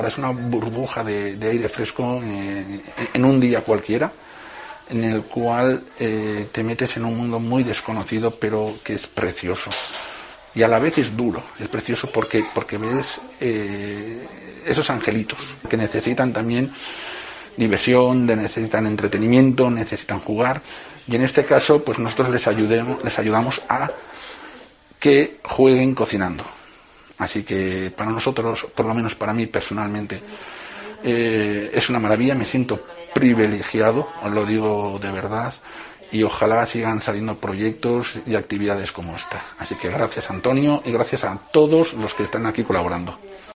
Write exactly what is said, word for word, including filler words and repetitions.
Es una burbuja de, de aire fresco eh, en un día cualquiera, en el cual eh, te metes en un mundo muy desconocido, pero que es precioso. Y a la vez es duro, es precioso porque, porque ves eh, esos angelitos que necesitan también diversión, necesitan entretenimiento, necesitan jugar. Y en este caso, pues nosotros les ayudemos, les ayudamos a que jueguen cocinando. Así que para nosotros, por lo menos para mí personalmente, eh, es una maravilla, me siento privilegiado, os lo digo de verdad, y ojalá sigan saliendo proyectos y actividades como esta. Así que gracias, Antonio, y gracias a todos los que están aquí colaborando.